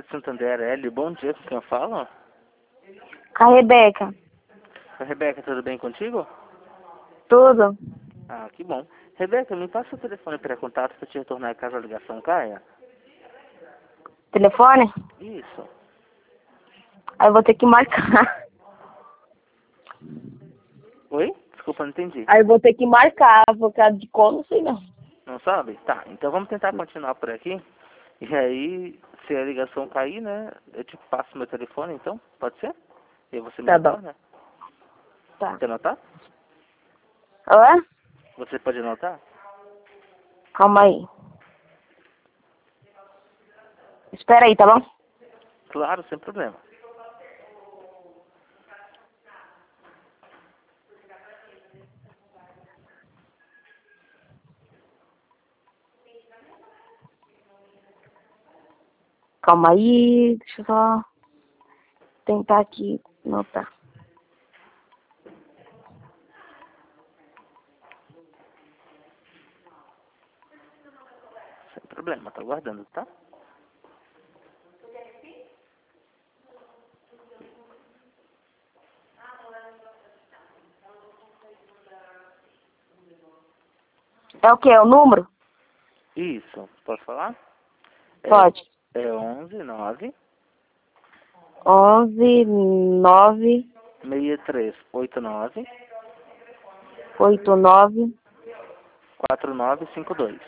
Santander L. Bom dia, com quem eu falo? Com a Rebeca. Rebeca, tudo bem contigo? Tudo. Ah, que bom. Rebeca, me passa o telefone para contato para te retornar caso a ligação caia. Telefone? Isso. Aí eu vou ter que marcar. Oi? Desculpa, não entendi. Aí eu vou ter que marcar, por causa de como, não sei não. Não sabe? Tá, então vamos tentar continuar por aqui. E aí, se a ligação cair, né, eu te passo meu telefone, então? Pode ser? E aí você me Tá bom. retorna? Tá. Quer anotar? Oi? Você pode anotar? Calma aí. Espera aí, tá bom? Claro, sem problema. Calma aí, deixa eu só tentar aqui anotar. Sem problema, tá aguardando, tá? É o quê? É o número? Isso, pode falar? Pode. É 11 9 11 9 63 89 89 4952.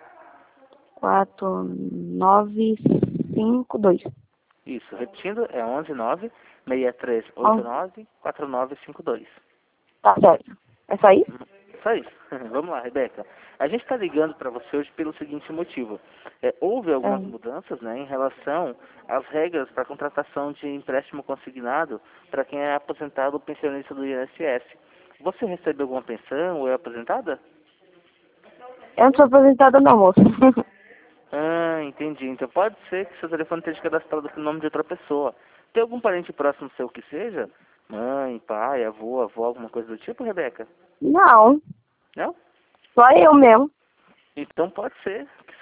4952. Isso, repetindo, é 11 9 63 89 4952. Tá certo. É só isso? Só isso. Vamos lá, Rebeca. A gente está ligando para você hoje pelo seguinte motivo. Houve algumas É. mudanças, né, em relação às regras para contratação de empréstimo consignado para quem é aposentado ou pensionista do INSS. Você recebe alguma pensão ou é aposentada? Eu não sou aposentada não, moço. Ah, entendi. Então pode ser que seu telefone esteja cadastrado com o nome de outra pessoa. Tem algum parente próximo seu que seja? Mãe, pai, avô, avó, alguma coisa do tipo, Rebeca? Não, Não? só eu mesmo. Então pode ser que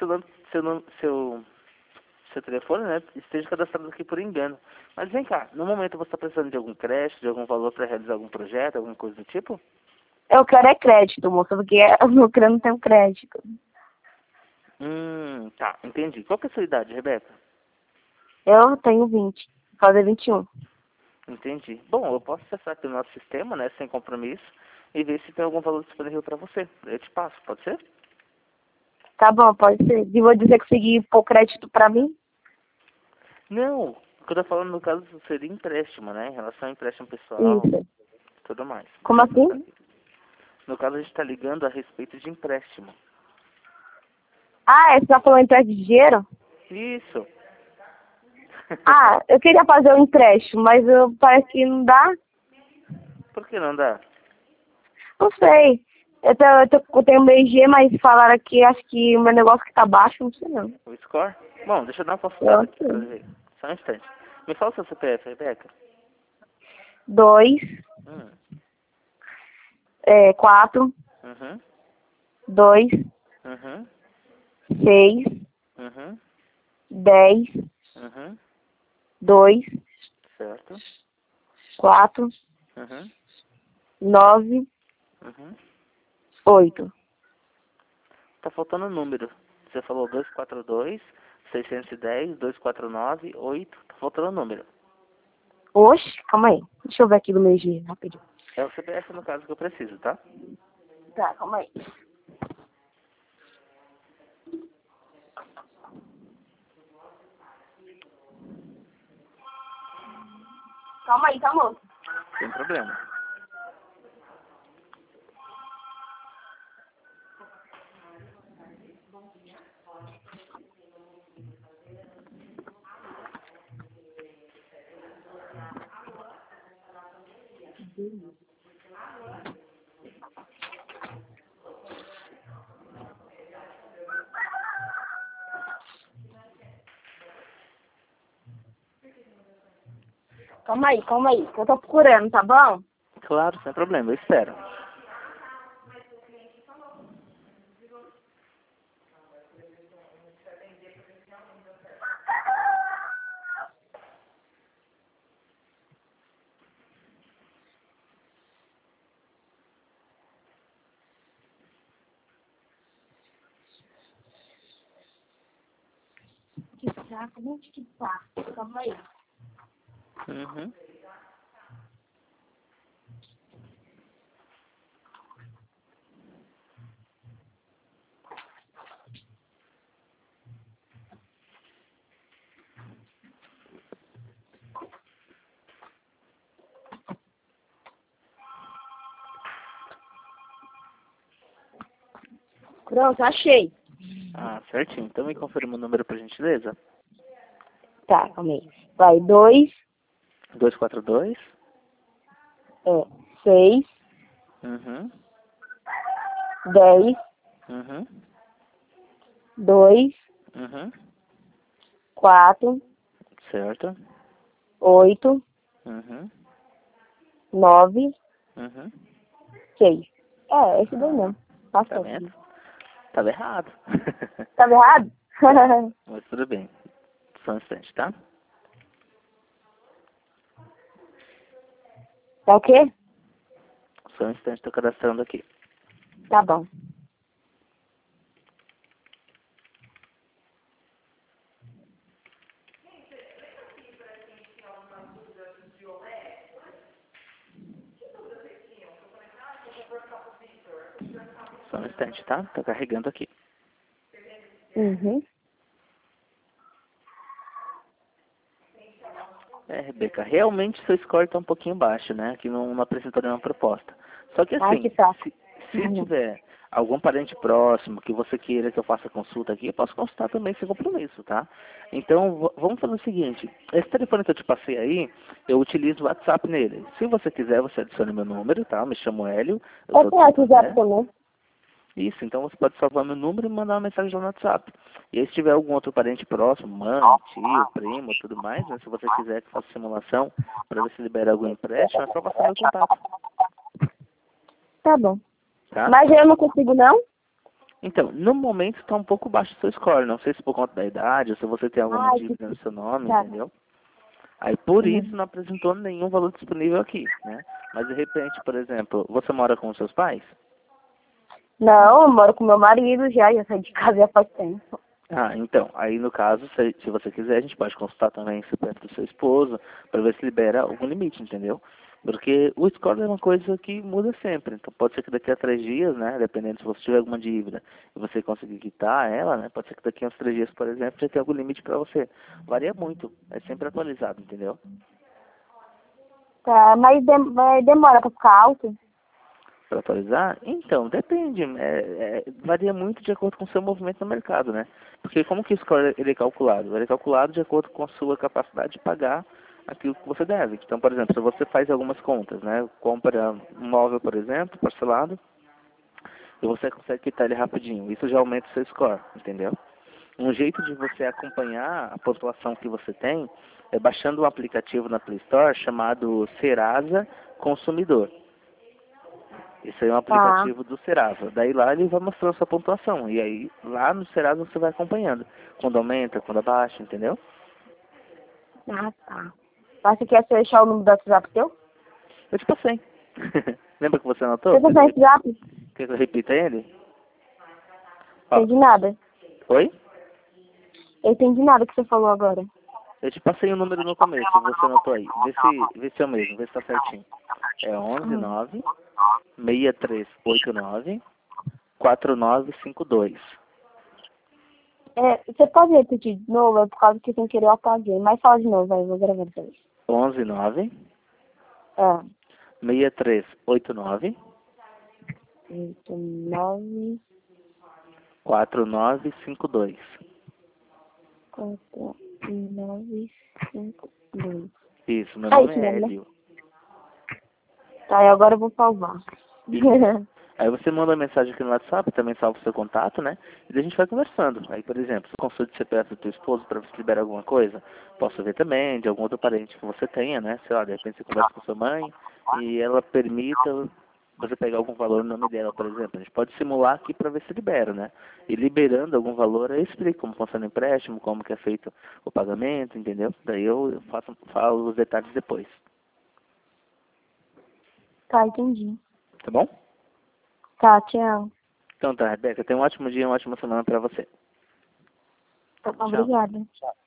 seu telefone, né, esteja cadastrado aqui por engano. Mas vem cá, no momento você está precisando de algum crédito, de algum valor para realizar algum projeto, alguma coisa do tipo? Eu quero é crédito, moça, porque eu não tenho crédito. Tá, entendi. Qual que é a sua idade, Rebeca? Eu tenho 20, vou fazer 21. Entendi. Bom, eu posso acessar aqui o nosso sistema, né, sem compromisso, e ver se tem algum valor disponível para você. Eu te passo, pode ser? Tá bom, pode ser. E vou dizer que consegui pôr crédito pra mim? Não, o que eu tô falando no caso seria empréstimo, né, em relação ao empréstimo pessoal, Isso. tudo mais. Como Deixa eu colocar assim? aqui. No caso, a gente está ligando a respeito de empréstimo. Ah, você tá falando empréstimo de dinheiro? Isso. Ah, eu queria fazer um empréstimo, mas parece que não dá. Por que não dá? Não sei. Eu tenho BG, mas falaram que acho que o meu negócio que tá baixo, não sei não. O score? Bom, deixa eu dar uma Eu consultada não aqui para sei. ver. Só um instante. Me fala o seu CPF, Rebeca. 2, Hum. 4, Uhum. 2, Uhum. 6, Uhum. 10, Uhum. 2, Certo. 4, Uhum. 9, Uhum. 8. Tá faltando o número. Você falou 242, 610, 249, 8. Tá faltando o número. Oxe, calma aí. Deixa eu ver aqui do meu G, rapidinho. É o CPF no caso que eu preciso, tá? Tá, calma aí. Calma aí, tá, moço? Sem problema. Calma aí, que eu tô procurando, tá bom? Claro, sem problema. Eu espero. Já, onde que tá? Calma aí. Uhum. Pronto, achei. Ah, certinho. Então me confirma o número, por gentileza. Tá, calma aí. Vai, 2, 242. 6, Uhum. 10, Uhum. 2, Uhum. 4, Certo. 8, Uhum. 9, Uhum. 6. Esse daí mesmo. Tá Passou. vendo? Tava errado. Tava errado? Mas tudo bem. Só um instante, tá? Tá o quê? Só um instante, tô cadastrando aqui. Tá bom. Só um instante, tá? Tô carregando aqui. Uhum. Rebeca, realmente seu score tá um pouquinho baixo, né? Que não apresentou nenhuma proposta. Só que Ai, assim, que tá. se tiver algum parente próximo que você queira que eu faça consulta aqui, eu posso consultar também sem compromisso, tá? Então, vamos fazer o seguinte. Esse telefone que eu te passei aí, eu utilizo o WhatsApp nele. Se você quiser, você adiciona meu número, tá? Me chamo Hélio, eu Eu sou de tenho Santo WhatsApp André. também. Isso, então você pode salvar meu número e mandar uma mensagem lá no WhatsApp. E aí, se tiver algum outro parente próximo, mãe, tio, primo, tudo mais, né? Se você quiser que faça simulação para ver se libera algum empréstimo, é só passar meu contato, Tá bom. tá? Mas eu não consigo, não? Então, no momento está um pouco baixo o seu score. Não sei se por conta da idade ou se você tem alguma Ai, que dívida no seu nome, tá. entendeu? Aí por Uhum. isso não apresentou nenhum valor disponível aqui, né? Mas de repente, por exemplo, você mora com os seus pais? Não, eu moro com meu marido já saí de casa já faz tempo. Ah, então, aí no caso, se você quiser, a gente pode consultar também se perto do seu esposo, para ver se libera algum limite, entendeu? Porque o score é uma coisa que muda sempre. Então pode ser que daqui a 3 dias, né, dependendo se você tiver alguma dívida e você conseguir quitar ela, né, pode ser que daqui a uns 3 dias, por exemplo, já tenha algum limite para você. Varia muito, é sempre atualizado, entendeu? Tá, mas demora pra ficar alto? Para atualizar? Então, depende. Varia muito de acordo com o seu movimento no mercado, né? Porque como que o score ele é calculado? Ele é calculado de acordo com a sua capacidade de pagar aquilo que você deve. Então, por exemplo, se você faz algumas contas, né? Compra um móvel, por exemplo, parcelado, e você consegue quitar ele rapidinho. Isso já aumenta o seu score, entendeu? Um jeito de você acompanhar a pontuação que você tem é baixando um aplicativo na Play Store chamado Serasa Consumidor. Esse aí é um Tá. aplicativo do Serasa. Daí lá ele vai mostrando sua pontuação. E aí lá no Serasa você vai acompanhando. Quando aumenta, quando abaixa, entendeu? Ah, tá. Mas você quer deixar o número do WhatsApp teu? Eu te passei. Lembra que você anotou? Você consegue WhatsApp? Quer que eu repita ele? Ó, Entendi nada. oi? Eu entendi nada que você falou agora. Eu te passei o número no começo, você anotou aí. Vê se é o mesmo, vê se tá certinho. É 11 Hum. 9 6389 4952. Você pode repetir de novo? É por causa que sem querer eu apaguei. Mas fala de novo, aí eu vou gravar depois. 11 9 É. 6389 8, 9, 4952. 4, 9, 5, 2. Isso, meu É nome isso é mesmo, né? Hélio. Tá, e agora eu vou salvar. Isso. Aí você manda uma mensagem aqui no WhatsApp, também salva o seu contato, né? E daí a gente vai conversando. Aí, por exemplo, se consulta o CPF do teu esposo para ver se libera alguma coisa, posso ver também, de algum outro parente que você tenha, né? Sei lá, de repente você conversa com sua mãe e ela permita você pegar algum valor no nome dela, por exemplo. A gente pode simular aqui para ver se libera, né? E liberando algum valor, eu explico como funciona o empréstimo, como que é feito o pagamento, entendeu? Daí eu falo os detalhes depois. Tá, entendi. Tá bom? Tá, tchau. Então tá, Rebeca, tenha um ótimo dia, uma ótima semana para você. Tá bom, Tchau. obrigada.